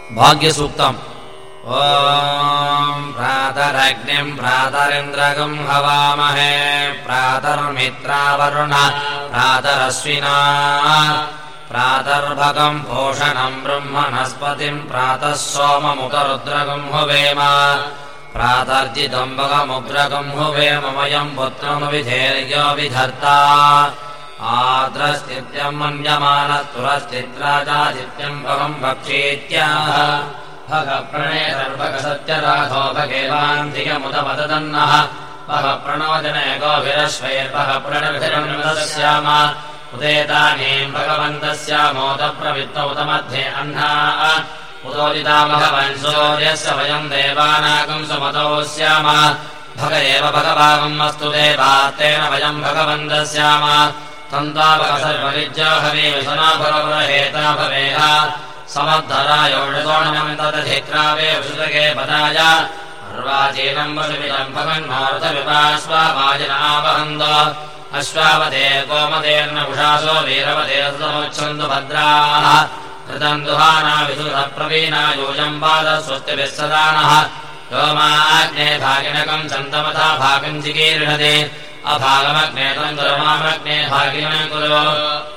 भाग्यसूक्तम् ॐ प्रातरग्निम् प्रातरिन्द्रगम् हवामहे प्रातर्मित्रावरुण प्रातरश्विना प्रातर्भगम् भूषणम् ब्रह्मणस्पतिम् प्रातः सोममुतरुद्रगम् हुवेम प्रातर्जितम् भगमुग्रगम् हुवेमयम् पुत्रमविधेर्यो विधर्ता आद्रस्तित्यम् मन्यमानस्तुरस्तित्राजादित्यम् भगम् भक्षीत्याह भगप्रणेतर्भगसत्यराधो भगेवान्धिकमुदमदन्नः भगप्रणोजने गोभिरश्वैर्भगप्रणभिरन्वदस्याम उदेतानीम् भगवन्तस्यामोदप्रवित्त उत मध्ये अह्नाः उदोदिता भगवन् सूर्यस्य वयम् देवानागम् सुमतो स्याम भग एव भगवागम् अस्तु देवात्तेन वयम् भगवन्तस्याम तन्तावकसर्वविद्या हवीविशना भगवरहेता भवेह समद्धरायोषतोणमम् तदधिक्रावे विशुतके पदाय अर्वाचीनम् वशुविदम् भगन्मारुतविपाश्वावाजिनावहन्त अश्वावते गोमतेर्न उषासो वीरवते समुच्छन्तु भद्राः कृतम् दुहाना विशुतप्रवीणा यूयम् पादस्वस्तिभिः सदानः योमाग्ने भागिनकम् चन्तमथा भागम् चिकीर्षते अभागमग्ने तम् दुरमामग्ने भागिनम् कुरु